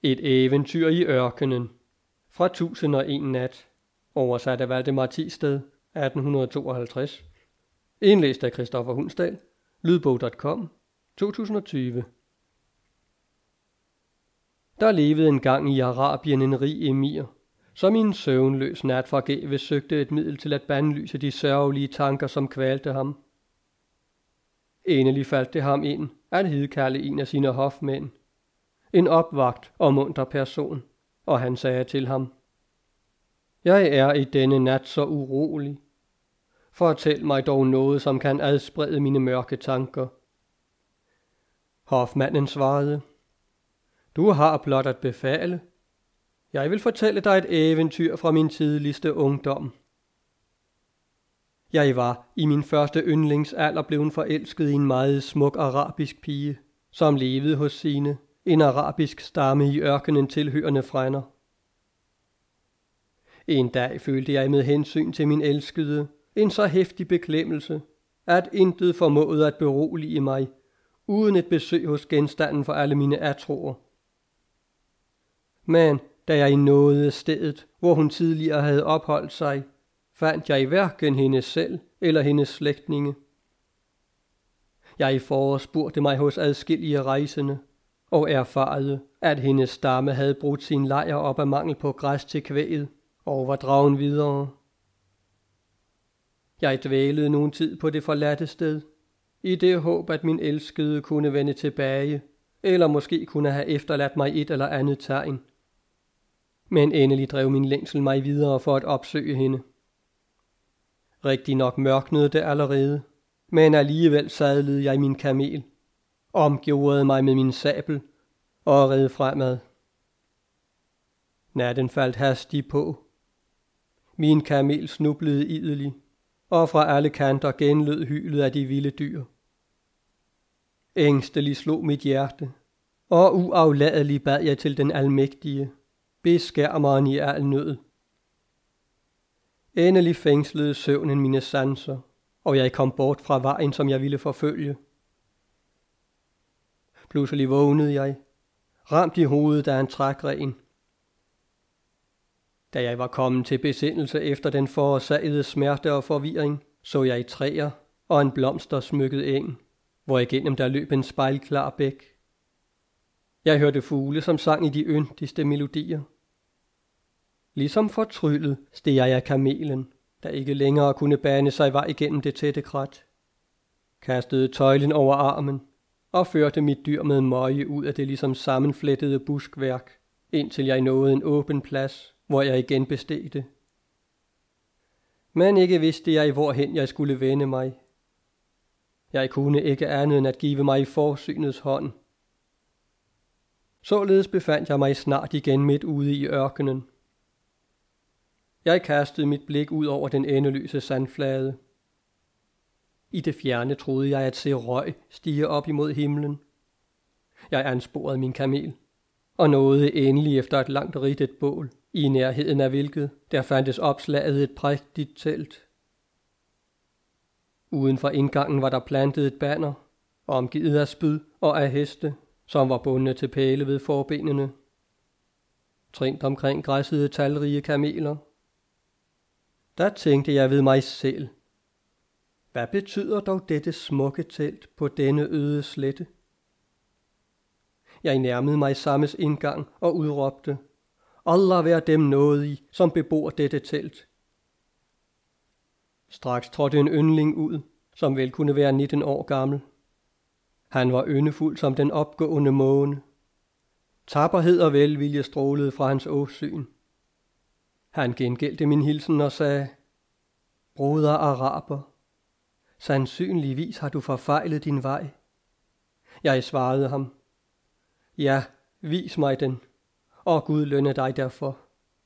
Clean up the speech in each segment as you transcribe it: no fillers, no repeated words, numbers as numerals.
Et eventyr i ørkenen fra 1001 nat. Oversat af Valdemar Thisted, 1852. Indlæst af Christoffer Hundsdal. Lydbog.com 2020. Der levede engang i Arabien en rig emir, som i en søvnløs nat forgæves søgte et middel til at bandlyse de sørgelige tanker, som kvalte ham. Endelig faldt det ham ind at hidkalde en af sine hofmænd, en opvagt og munter person, og han sagde til ham: Jeg er i denne nat så urolig. Fortæl mig dog noget, som kan adsprede mine mørke tanker. Hofmanden svarede: Du har blot at befale. Jeg vil fortælle dig et eventyr fra min tidligste ungdom. Jeg var i min første yndlingsalder blevet forelsket i en meget smuk arabisk pige, som levede hos sine, en arabisk stamme i ørkenen tilhørende frænder. En dag følte jeg med hensyn til min elskede en så heftig beklemmelse, at intet formåede at berolige mig, uden et besøg hos genstanden for alle mine atroer. Men da jeg nåede stedet, hvor hun tidligere havde opholdt sig, fandt jeg hverken hende selv eller hendes slægtninge. Jeg forespurgte mig hos adskillige rejsende, og erfarede, at hendes stamme havde brudt sin lejr op af mangel på græs til kvæget, og var dragen videre. Jeg dvælede nogen tid på det forladte sted, i det håb, at min elskede kunne vende tilbage, eller måske kunne have efterladt mig et eller andet tegn. Men endelig drev min længsel mig videre for at opsøge hende. Rigtig nok mørknede det allerede, men alligevel sadlede jeg min kamel, omgjorde mig med min sabel og red fremad. Natten faldt hastigt på. Min kamel snublede idelig, og fra alle kanter genlød hylet af de vilde dyr. Ængstelig slog mit hjerte, og uafladelig bad jeg til den almægtige, beskærmeren i al nød. Endelig fængslede søvnen mine sanser, og jeg kom bort fra vejen, som jeg ville forfølge. Pludselig vågnede jeg, ramt i hovedet af en trækren. Da jeg var kommet til besindelse efter den forårsagede smerte og forvirring, så jeg træer og en blomstersmykket eng, hvor igennem der løb en spejlklar bæk. Jeg hørte fugle, som sang i de yndigste melodier. Ligesom fortryllet steg jeg af kamelen, der ikke længere kunne bane sig vej igennem det tætte krat. Kastede tøjlen over armen og førte mit dyr med møje ud af det ligesom sammenflettede buskværk, indtil jeg nåede en åben plads, hvor jeg igen besteg det. Men ikke vidste jeg, hvorhen jeg skulle vende mig. Jeg kunne ikke andet end at give mig i forsynets hånd. Således befandt jeg mig snart igen midt ude i ørkenen. Jeg kastede mit blik ud over den endeløse sandflade. I det fjerne troede jeg at se røg stige op imod himlen. Jeg ansporede min kamel, og nåede endelig efter et langt ridt et bål, i nærheden af hvilket der fandtes opslaget et prægtigt telt. Uden for indgangen var der plantet et banner, omgivet af spyd og af heste, som var bundet til pæle ved forbenene. Trængt omkring græssede talrige kameler. Der tænkte jeg ved mig selv: hvad betyder dog dette smukke telt på denne øde slette? Jeg nærmede mig sammes indgang og udråbte: Allah vær dem nådig, som bebor dette telt. Straks trådte en yndling ud, som vel kunne være 19 år gammel. Han var yndefuld som den opgående måne. Tapperhed og velvilje strålede fra hans åsyn. Han gengældte min hilsen og sagde: Broder araber, sandsynligvis har du forfejlet din vej. Jeg svarede ham: Ja, vis mig den, og Gud lønne dig derfor.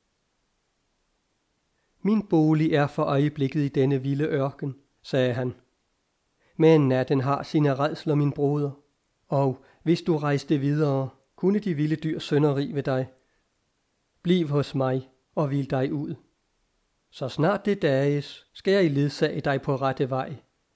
Min bolig er for øjeblikket i denne vilde ørken, sagde han. Men natten har sine rædsler, min broder, og hvis du rejste videre, kunne de vilde dyr sønderrig ved dig. Bliv hos mig og hvil dig ud. Så snart det dages, skal jeg ledsage dig på rette vej.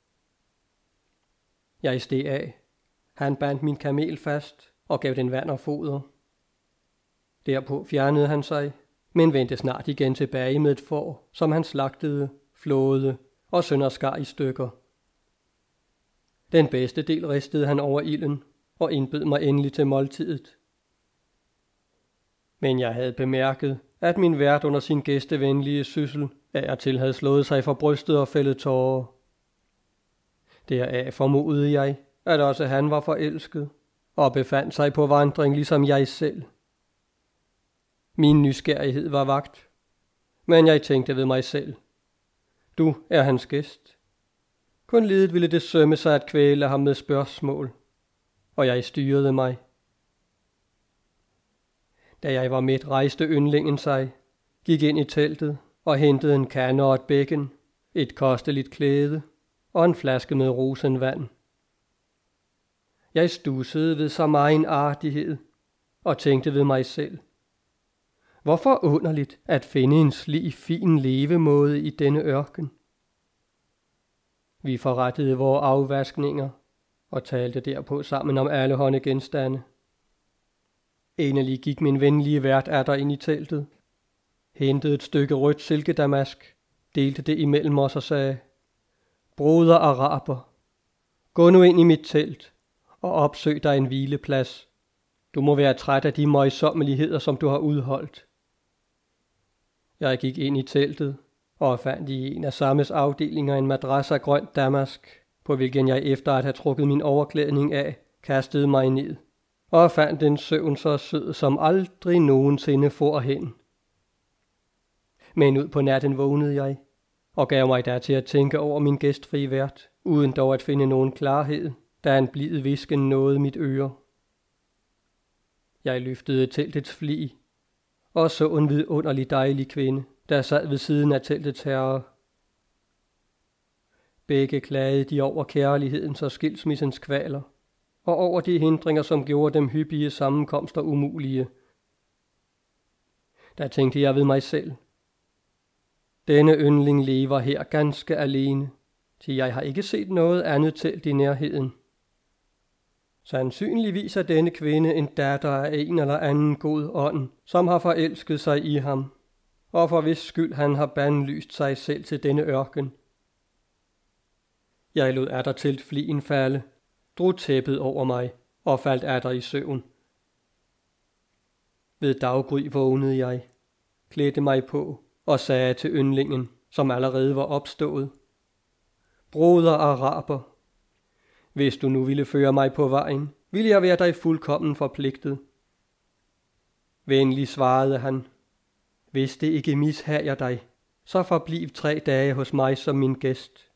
Jeg steg af. Han bandt min kamel fast og gav den vand og foder. Derpå fjernede han sig, men vendte snart igen tilbage med et får, som han slagtede, flåede og sønderskar i stykker. Den bedste del ristede han over ilden og indbød mig endelig til måltidet. Men jeg havde bemærket, at min vært under sin gæstevenlige syssel af og til havde slået sig for brystet og fældet tårer. Deraf formodede jeg, at også han var forelsket og befandt sig på vandring ligesom jeg selv. Min nysgerrighed var vakt, men jeg tænkte ved mig selv. Du er hans gæst. Kun lidet ville det sømme sig at kvæle ham med spørgsmål, og jeg styrede mig. Da jeg var midt, rejste yndlingen sig, gik ind i teltet og hentede en kande og et bækken, et kosteligt klæde og en flaske med rosenvand. Jeg studsede ved så megen artighed og tænkte ved mig selv. Hvorfor underligt at finde en slig fin levemåde i denne ørken? Vi forrettede vore afvaskninger og talte derpå sammen om allehånde genstande. Endelig gik min venlige vært atter ind i teltet, hentede et stykke rødt silkedamask, delte det imellem os og sagde, Broder araber, gå nu ind i mit telt og opsøg dig en hvileplads. Du må være træt af de møjsommeligheder, som du har udholdt. Jeg gik ind i teltet og fandt i en af sammes afdelinger en madras af grønt damask, på hvilken jeg efter at have trukket min overklædning af, kastede mig ned, og fandt en søvn så sød, som aldrig nogensinde forhen. Men ud på natten vågnede jeg, og gav mig der til at tænke over min gæstfri vært, uden dog at finde nogen klarhed, da en blid hvisken nåede mit øre. Jeg løftede teltets flig, og så en vidunderlig dejlig kvinde, der sad ved siden af teltets herre. Begge klagede de over kærlighedens og skilsmissens kvaler, og over de hindringer, som gjorde dem hyppige sammenkomster umulige. Der tænkte jeg ved mig selv. Denne yndling lever her ganske alene, til jeg har ikke set noget andet telt i nærheden. Sandsynligvis er denne kvinde en datter af en eller anden god ånd, som har forelsket sig i ham, og for hvis skyld han har bandlyst sig selv til denne ørken. Jeg lod atter teltfligen falde, drog tæppet over mig og faldt atter i søvn. Ved daggry vågnede jeg, klædte mig på og sagde til yndlingen, som allerede var opstået, Broder araber, hvis du nu ville føre mig på vejen, ville jeg være dig fuldkommen forpligtet. Venlig svarede han, hvis det ikke mishager dig, så forbliv 3 dage hos mig som min gæst.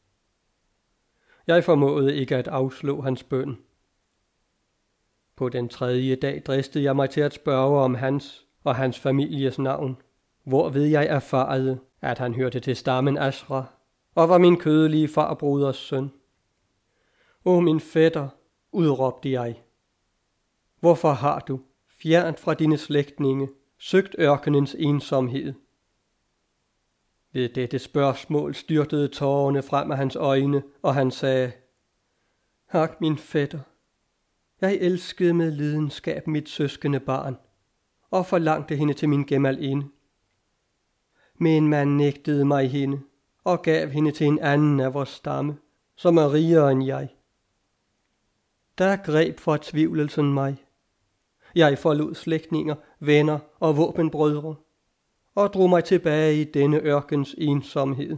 Jeg formåede ikke at afslå hans bøn. På den 3. dag dristede jeg mig til at spørge om hans og hans families navn, hvorved jeg erfarede, at han hørte til stammen Ashra og var min kødelige farbroders søn. O min fætter, udråbte jeg. Hvorfor har du, fjernt fra dine slægtninge, søgt ørkenens ensomhed? Ved dette spørgsmål styrtede tårerne frem af hans øjne, og han sagde, Hak min fætter, jeg elskede med lidenskab mit søskende barn, og forlangte hende til min gemalinde. Men man nægtede mig hende, og gav hende til en anden af vores stamme, som er rigere end jeg. Der greb fortvivlelsen mig. Jeg forlod slægtninger, venner og våbenbrødre, og drog mig tilbage i denne ørkens ensomhed.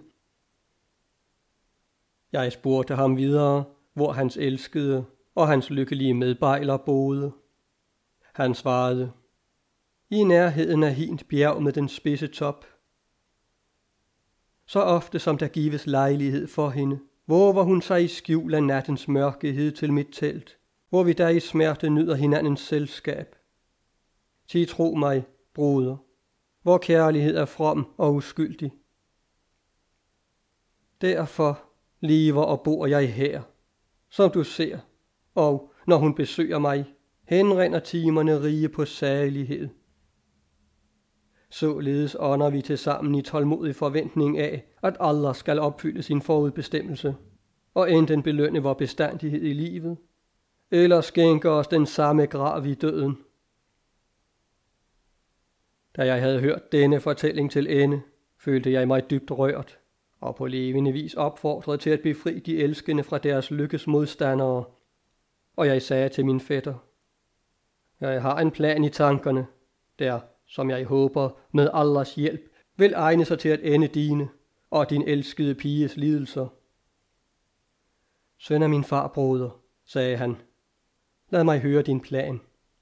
Jeg spurgte ham videre, hvor hans elskede og hans lykkelige medbejler boede. Han svarede, i nærheden af hint bjerg med den spidse top. Så ofte som der gives lejlighed for hende, våger hun sig i skjul af nattens mørkehed til mit telt, hvor vi der i smerte nyder hinandens selskab. Sig tro mig, broder, vor kærlighed er from og uskyldig. Derfor lever og bor jeg her, som du ser, og når hun besøger mig, henrinder timerne rige på salighed. Således ånder vi til sammen i tålmodig forventning af, at Allah skal opfylde sin forudbestemmelse, og enten belønne vor bestandighed i livet, eller skænke os den samme grav i døden. Da jeg havde hørt denne fortælling til ende, følte jeg mig dybt rørt, og på levende vis opfordret til at befri de elskende fra deres lykkes modstandere. Og jeg sagde til min fætter: jeg har en plan i tankerne, der, som jeg håber, med Allahs hjælp, vil egne sig til at ende dine og din elskede piges lidelser. Søn af min farbroder, sagde han, lad mig høre din plan.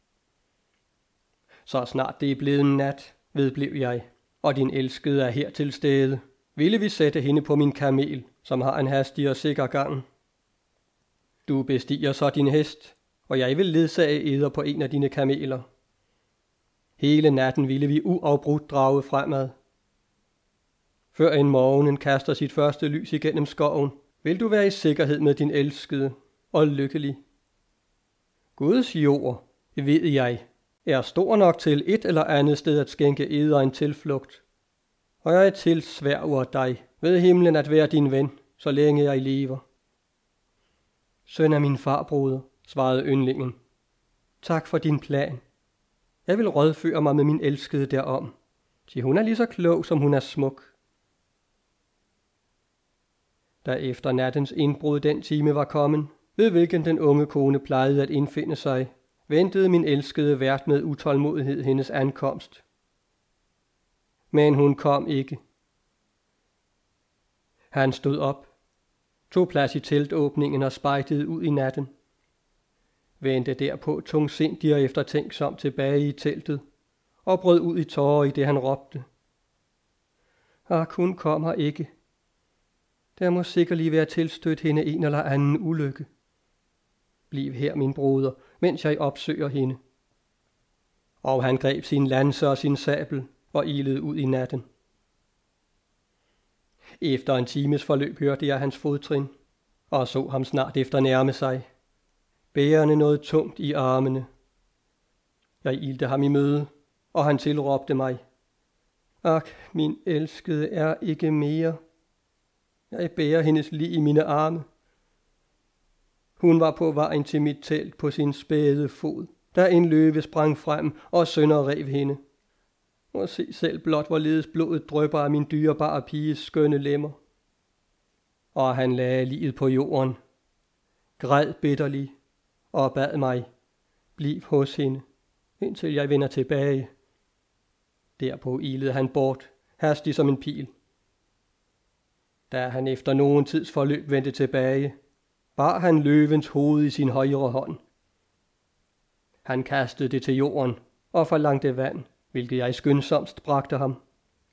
Så snart det er blevet nat, vedblev jeg, og din elskede er her til stede, ville vi sætte hende på min kamel, som har en hastig og sikker gang. Du bestiger så din hest, og jeg vil ledsage eder på en af dine kameler. Hele natten ville vi uafbrudt drage fremad. Før en morgenen kaster sit første lys igennem skoven, vil du være i sikkerhed med din elskede og lykkelig. Guds jord, ved jeg, er stor nok til et eller andet sted at skænke eder en tilflugt. Og jeg tilsværger dig ved himlen at være din ven, så længe jeg lever. Søn af min farbroder, svarede yndlingen, tak for din plan. Jeg vil rådføre mig med min elskede derom, til hun er lige så klog, som hun er smuk. Da efter nattens indbrud den time var kommet, ved hvilken den unge kone plejede at indfinde sig, ventede min elskede vært med utålmodighed hendes ankomst. Men hun kom ikke. Han stod op, tog plads i teltåbningen og spejtede ud i natten. Vendte derpå tungsindig og eftertænksom tilbage i teltet og brød ud i tårer i det han råbte: hun kommer ikke. Der må sikkert være tilstødt hende en eller anden ulykke. Bliv her, min broder, mens jeg opsøger hende. Og han greb sin lanse og sin sabel og ilede ud i natten. Efter en times forløb hørte jeg hans fodtrin, og så ham snart efter nærme sig, bærende noget tungt i armene. Jeg ilte ham i møde, og han tilråbte mig: min elskede er ikke mere. Jeg bærer hendes lig i mine arme. Hun var på vejen til mit telt på sin spæde fod, da en løve sprang frem og sønderrev hende. Og se selv blot, hvorledes blodet drypper af min dyrebare piges skønne lemmer. Og han lagde liget på jorden, græd bitterlig og bad mig: bliv hos hende, indtil jeg vender tilbage. Derpå ilede han bort, hastig som en pil. Da han efter nogen tids forløb vendte tilbage, bar han løvens hoved i sin højre hånd. Han kastede det til jorden og forlangte vand, hvilket jeg skyndsomst bragte ham.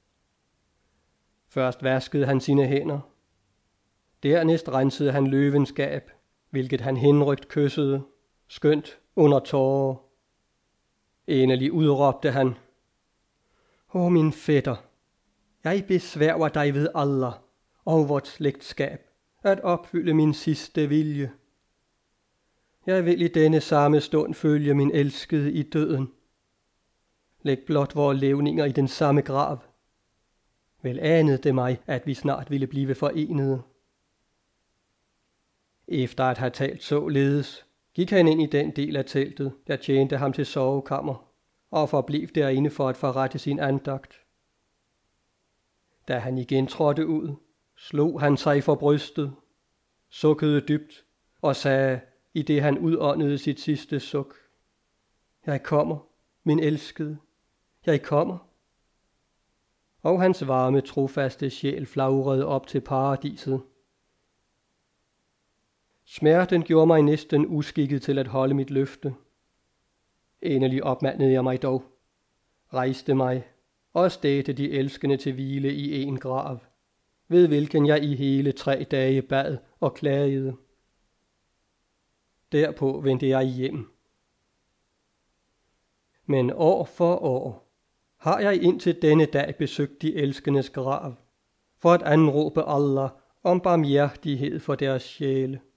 Først vaskede han sine hænder. Dernæst rensede han løvens gab, hvilket han henrygt kyssede, skønt under tårer. Endelig udråbte han: min fætter, jeg besværger dig ved Allah og vort slægtskab at opfylde min sidste vilje. Jeg vil i denne samme stund følge min elskede i døden. Læg blot vore levninger i den samme grav. Vel anede det mig, at vi snart ville blive forenede. Efter at have talt således, gik han ind i den del af teltet, der tjente ham til sovekammer, og forblev derinde for at forrette sin andagt. Da han igen trådte ud, slog han sig for brystet, sukkede dybt og sagde, i det han udåndede sit sidste suk: jeg kommer, min elskede, jeg kommer. Og hans varme, trofaste sjæl flagrede op til paradiset. Smerten gjorde mig næsten uskikket til at holde mit løfte. Endelig opmandede jeg mig dog, rejste mig og stædte de elskende til hvile i en grav, ved hvilken jeg i hele 3 dage bad og klagede. Derpå vendte jeg hjem. Men år for år har jeg indtil denne dag besøgt de elskendes grav, for at anråbe Allah om barmhjertighed for deres sjæle.